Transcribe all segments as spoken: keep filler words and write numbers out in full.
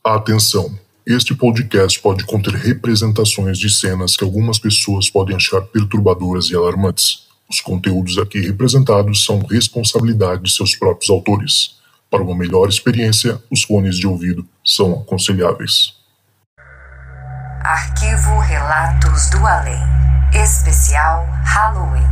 Atenção! Este podcast pode conter representações de cenas que algumas pessoas podem achar perturbadoras e alarmantes. Os conteúdos aqui representados são responsabilidade de seus próprios autores. Para uma melhor experiência, os fones de ouvido são aconselháveis. Arquivo Relatos do Além. Especial Halloween.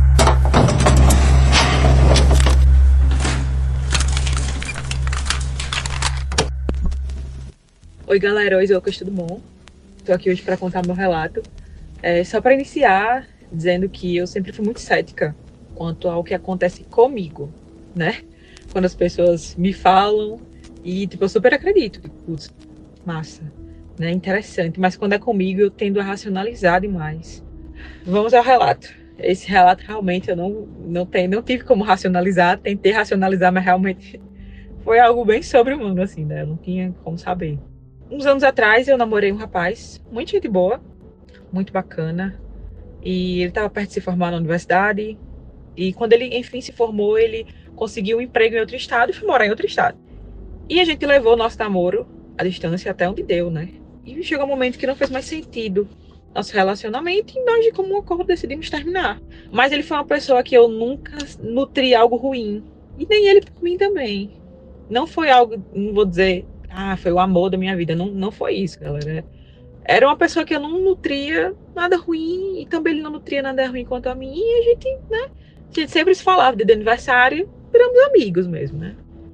Oi galera, oi Lucas, tudo bom? Estou aqui hoje para contar meu relato. É, só para iniciar, dizendo que eu sempre fui muito cética quanto ao que acontece comigo, né? Quando as pessoas me falam e tipo, eu super acredito, putz, massa, né? Interessante, mas quando é comigo eu tendo a racionalizar demais. Vamos ao relato. Esse relato realmente eu não, não, tenho, não tive como racionalizar, tentei racionalizar, mas realmente foi algo bem sobre-humano, assim, né? Eu não tinha como saber. Uns anos atrás eu namorei um rapaz, muito gente boa, muito bacana, e ele estava perto de se formar na universidade, e quando ele enfim se formou, ele conseguiu um emprego em outro estado e foi morar em outro estado. E a gente levou o nosso namoro à distância até onde deu, né? E chegou um momento que não fez mais sentido nosso relacionamento e nós, de comum acordo, decidimos terminar. Mas ele foi uma pessoa que eu nunca nutri algo ruim, e nem ele por mim também. Não foi algo, não vou dizer... Ah, foi o amor da minha vida. Não, não foi isso, galera. Era uma pessoa que eu não nutria nada ruim e também ele não nutria nada ruim quanto a mim. E a gente, né? A gente sempre se falava de aniversário, viramos amigos mesmo, né?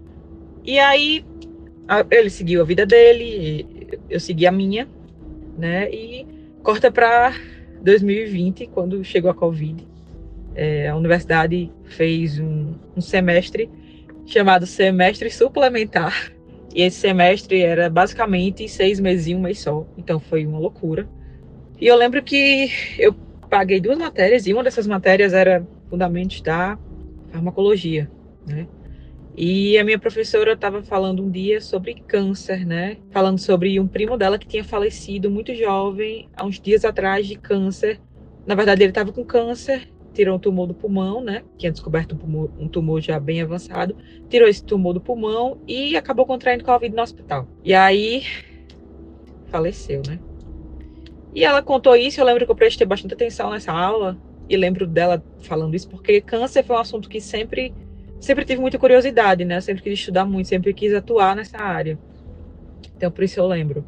E aí, ele seguiu a vida dele, eu segui a minha, né? E corta pra dois mil e vinte, quando chegou a Covid. É, a universidade fez um, um semestre chamado semestre suplementar. E esse semestre era basicamente seis meses e um mês só. Então foi uma loucura. E eu lembro que eu paguei duas matérias. E uma dessas matérias era Fundamentos da Farmacologia, né? E a minha professora estava falando um dia sobre câncer, né? Falando sobre um primo dela que tinha falecido muito jovem, há uns dias atrás, de câncer. Na verdade, ele estava com câncer. Tirou um tumor do pulmão, né? Tinha descoberto um tumor, um tumor já bem avançado. Tirou esse tumor do pulmão e acabou contraindo Covid no hospital. E aí, faleceu, né? E ela contou isso, eu lembro que eu prestei bastante atenção nessa aula. E lembro dela falando isso, porque câncer foi um assunto que sempre, sempre tive muita curiosidade, né? Eu sempre quis estudar muito, sempre quis atuar nessa área. Então, por isso eu lembro.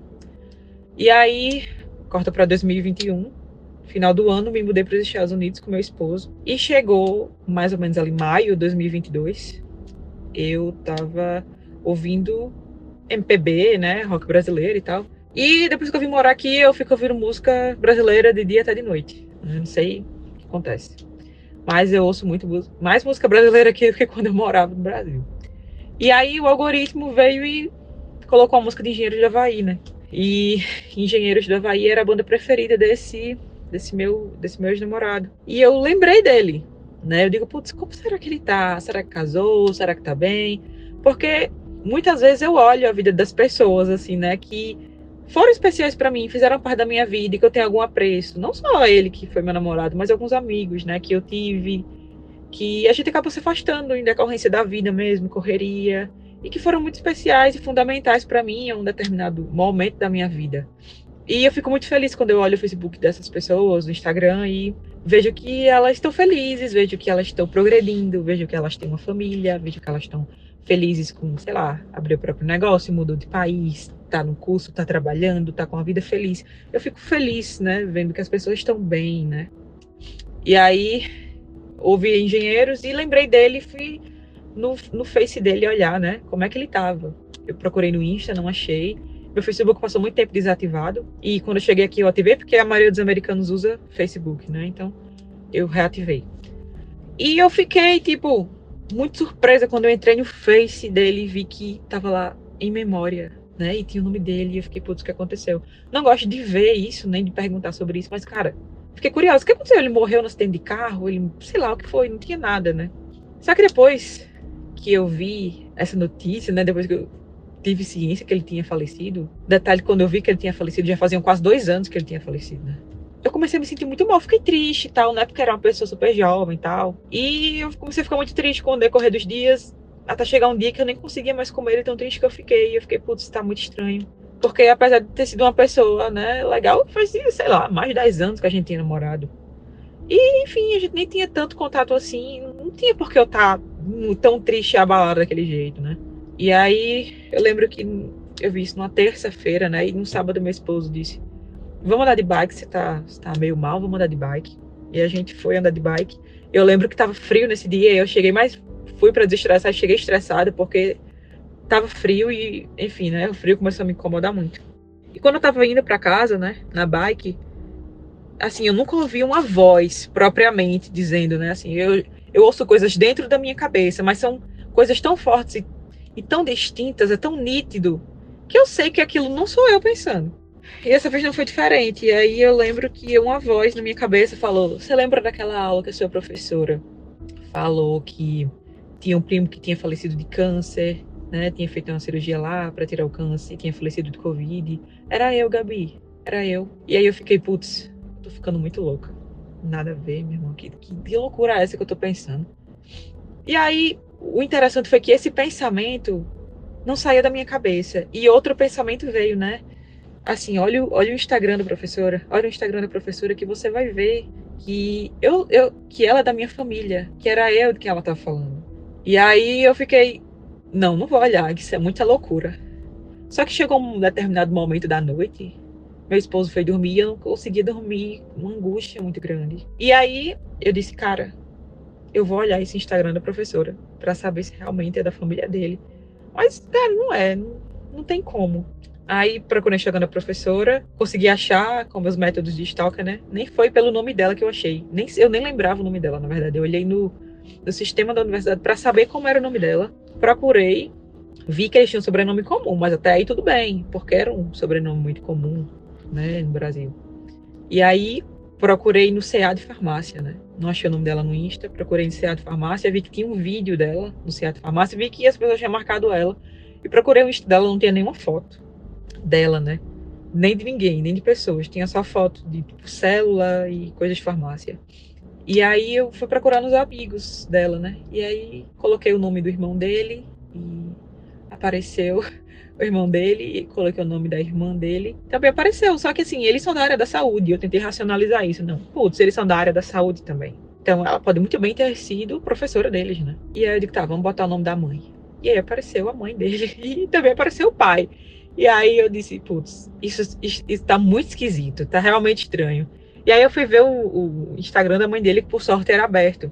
E aí, corta para dois mil e vinte e um. Final do ano, me mudei para os Estados Unidos com meu esposo. E chegou, mais ou menos ali, maio de dois mil e vinte e dois, eu tava ouvindo M P B, né, rock brasileiro e tal. E depois que eu vim morar aqui, eu fico ouvindo música brasileira de dia até de noite. Eu não sei o que acontece. Mas eu ouço muito mais música brasileira aqui do que quando eu morava no Brasil. E aí o algoritmo veio e colocou a música de Engenheiros do Havaí, né? E Engenheiros do Havaí era a banda preferida desse... desse meu, desse meu ex-namorado. E eu lembrei dele, né? Eu digo, putz, como será que ele tá? Será que casou? Será que tá bem? Porque muitas vezes eu olho a vida das pessoas, assim, né? Que foram especiais pra mim, fizeram parte da minha vida e que eu tenho algum apreço. Não só ele que foi meu namorado, mas alguns amigos, né? Que eu tive, que a gente acabou se afastando em decorrência da vida mesmo, correria. E que foram muito especiais e fundamentais pra mim em um determinado momento da minha vida. E eu fico muito feliz quando eu olho o Facebook dessas pessoas, o Instagram, e vejo que elas estão felizes, vejo que elas estão progredindo, vejo que elas têm uma família, vejo que elas estão felizes com, sei lá, abrir o próprio negócio, mudou de país, tá no curso, tá trabalhando, tá com a vida feliz. Eu fico feliz, né, vendo que as pessoas estão bem, né. E aí, ouvi Engenheiros e lembrei dele, fui no, no Face dele olhar, né, como é que ele tava. Eu procurei no Insta, não achei. Meu Facebook passou muito tempo desativado. E quando eu cheguei aqui eu ativei, porque a maioria dos americanos usa Facebook, né? Então eu reativei. E eu fiquei, tipo, muito surpresa quando eu entrei no Face dele e vi que tava lá em memória, né? E tinha o nome dele e eu fiquei, putz, o que aconteceu? Não gosto de ver isso, nem de perguntar sobre isso, mas, cara, fiquei curiosa. O que aconteceu? Ele morreu no acidente de carro? Ele, sei lá o que foi, não tinha nada, né? Só que depois que eu vi essa notícia, né? Depois que eu tive ciência que ele tinha falecido. Detalhe, quando eu vi que ele tinha falecido, já faziam quase dois anos que ele tinha falecido, né? Eu comecei a me sentir muito mal, fiquei triste e tal, né? Porque era uma pessoa super jovem e tal. E eu comecei a ficar muito triste com o decorrer dos dias, até chegar um dia que eu nem conseguia mais comer, ele tão triste que eu fiquei. E eu fiquei, putz, tá muito estranho. Porque apesar de ter sido uma pessoa, né, legal, faz, sei lá, mais de dez anos que a gente tinha namorado. E, enfim, a gente nem tinha tanto contato assim, não tinha por que eu estar tão triste e abalada daquele jeito, né? E aí, eu lembro que eu vi isso numa terça-feira, né? E no sábado meu esposo disse, vamos andar de bike, você tá, você tá meio mal, vamos andar de bike. E a gente foi andar de bike. Eu lembro que tava frio nesse dia, e eu cheguei mais, fui pra desestressar, cheguei estressada, porque tava frio e, enfim, né? O frio começou a me incomodar muito. E quando eu tava indo pra casa, né, na bike, assim, eu nunca ouvi uma voz propriamente dizendo, né, assim, eu, eu ouço coisas dentro da minha cabeça, mas são coisas tão fortes e, e tão distintas, é tão nítido, que eu sei que aquilo não sou eu pensando. E essa vez não foi diferente. E aí eu lembro que uma voz na minha cabeça falou, você lembra daquela aula que a sua professora falou que tinha um primo que tinha falecido de câncer, né, tinha feito uma cirurgia lá para tirar o câncer, tinha falecido de Covid. Era eu, Gabi, era eu. E aí eu fiquei, putz, tô ficando muito louca. Nada a ver, meu irmão, que, que, que loucura é essa que eu tô pensando? E aí, o interessante foi que esse pensamento não saía da minha cabeça. E outro pensamento veio, né? Assim, olha, olha o Instagram da professora, olha o Instagram da professora que você vai ver que, eu, eu, que ela é da minha família, que era eu de quem ela tá falando. E aí eu fiquei, não, não vou olhar, que isso é muita loucura. Só que chegou um determinado momento da noite, meu esposo foi dormir e eu não conseguia dormir, uma angústia muito grande. E aí eu disse, cara, eu vou olhar esse Instagram da professora pra saber se realmente é da família dele. Mas, cara, não é, não, não tem como. Aí procurei o Instagram da professora, consegui achar com meus métodos de stalker, né? Nem foi pelo nome dela que eu achei. Nem, eu nem lembrava o nome dela, na verdade. Eu olhei no, no sistema da universidade pra saber como era o nome dela. Procurei, vi que eles tinham um sobrenome comum, mas até aí tudo bem, porque era um sobrenome muito comum, né, no Brasil. E aí procurei no C A de farmácia, né? Não achei o nome dela no Insta, procurei no C A de farmácia, vi que tinha um vídeo dela no C A de farmácia, vi que as pessoas tinham marcado ela. E procurei o Insta dela, não tinha nenhuma foto dela, né? Nem de ninguém, nem de pessoas. Tinha só foto de tipo, célula e coisas de farmácia. E aí eu fui procurar nos amigos dela, né? E aí coloquei o nome do irmão dele e apareceu o irmão dele, e coloquei o nome da irmã dele. Também apareceu, só que assim, eles são da área da saúde. Eu tentei racionalizar isso. Não, putz, eles são da área da saúde também. Então ela pode muito bem ter sido professora deles, né? E aí eu digo, tá, vamos botar o nome da mãe. E aí apareceu a mãe dele e também apareceu o pai. E aí eu disse, putz, isso, isso, isso tá muito esquisito, tá realmente estranho. E aí eu fui ver o, o Instagram da mãe dele, que por sorte era aberto.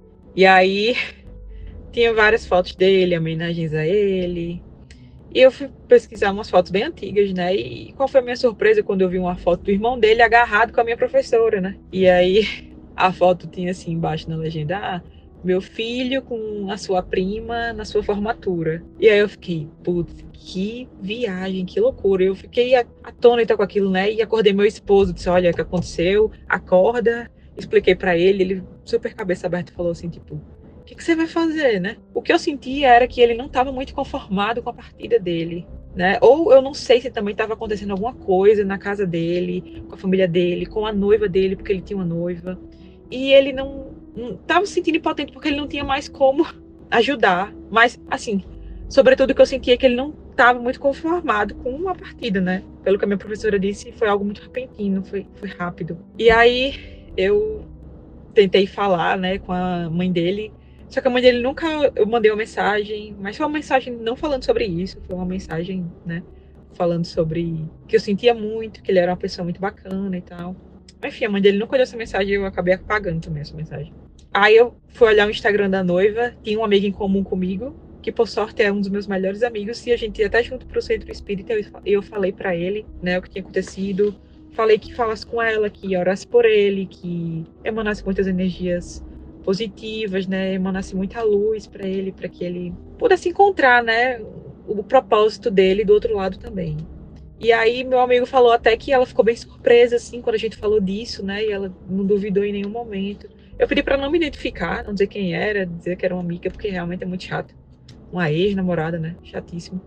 E aí tinha várias fotos dele, homenagens a ele. E eu fui pesquisar umas fotos bem antigas, né? E qual foi a minha surpresa quando eu vi uma foto do irmão dele agarrado com a minha professora, né? E aí a foto tinha assim embaixo na legenda, ah, meu filho com a sua prima na sua formatura. E aí eu fiquei, putz, que viagem, que loucura. Eu fiquei atônita com aquilo, né? E acordei meu esposo, disse, olha, o que aconteceu? Acorda. Expliquei pra ele, ele super cabeça aberta falou assim, tipo, o que, que você vai fazer, né? O que eu sentia era que ele não estava muito conformado com a partida dele, né? Ou eu não sei se também estava acontecendo alguma coisa na casa dele, com a família dele, com a noiva dele, porque ele tinha uma noiva. E ele não estava se sentindo impotente porque ele não tinha mais como ajudar. Mas, assim, sobretudo o que eu sentia é que ele não estava muito conformado com a partida, né? Pelo que a minha professora disse, foi algo muito repentino, foi, foi rápido. E aí eu tentei falar, né, com a mãe dele. Só que a mãe dele nunca, eu mandei uma mensagem, mas foi uma mensagem não falando sobre isso, foi uma mensagem, né, falando sobre que eu sentia muito, que ele era uma pessoa muito bacana e tal. Enfim, a mãe dele nunca olhou essa mensagem e eu acabei apagando também essa mensagem. Aí eu fui olhar o Instagram da noiva, tinha um amigo em comum comigo, que por sorte é um dos meus melhores amigos, e a gente ia até junto pro centro espírita, e eu falei pra ele, né, o que tinha acontecido, falei que falasse com ela, que orasse por ele, que emanasse muitas energias positivas, né, emanasse muita luz para ele, para que ele pudesse encontrar, né, o propósito dele do outro lado também. E aí meu amigo falou até que ela ficou bem surpresa, assim, quando a gente falou disso, né, e ela não duvidou em nenhum momento. Eu pedi para não me identificar, não dizer quem era, dizer que era uma amiga, porque realmente é muito chato. Uma ex-namorada, né, chatíssimo.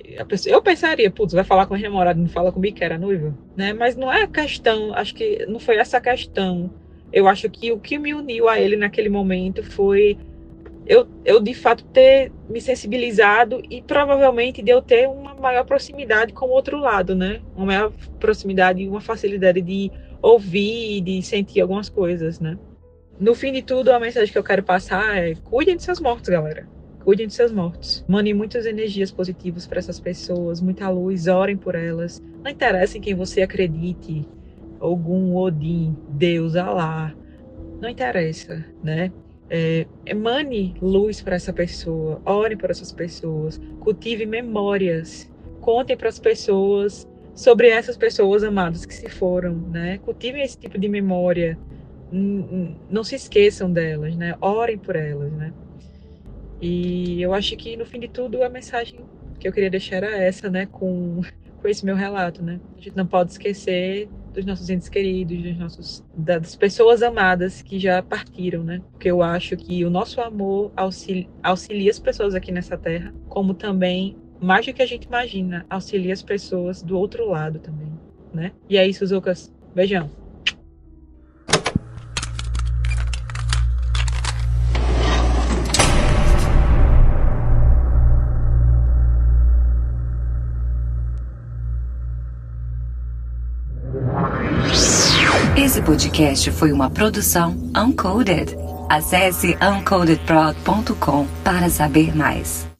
Eu pensaria, putz, vai falar com a ex-namorada, não fala comigo que era noiva, né, mas não é a questão, acho que não foi essa a questão. Eu acho que o que me uniu a ele naquele momento foi eu, eu de fato ter me sensibilizado e provavelmente de eu ter uma maior proximidade com o outro lado, né? Uma maior proximidade e uma facilidade de ouvir e de sentir algumas coisas, né? No fim de tudo, a mensagem que eu quero passar é: cuidem de seus mortos, galera. Cuidem de seus mortos. Mandem muitas energias positivas para essas pessoas, muita luz, orem por elas. Não interessa em quem você acredite, algum Odin, Deus, Alá. Não interessa, né? É, emane luz para essa pessoa, ore por essas pessoas, cultive memórias, contem para as pessoas sobre essas pessoas amadas que se foram, né? Cultivem esse tipo de memória, não se esqueçam delas, né? Orem por elas, né? E eu acho que no fim de tudo a mensagem que eu queria deixar era essa, né? Com, com esse meu relato, né? A gente não pode esquecer dos nossos entes queridos, dos nossos, das pessoas amadas que já partiram, né? Porque eu acho que o nosso amor auxilia, auxilia as pessoas aqui nessa terra, como também, mais do que a gente imagina, auxilia as pessoas do outro lado também, né? E é isso, Zucas. Beijão. Esse podcast foi uma produção Uncoded. Acesse uncoded prod ponto com para saber mais.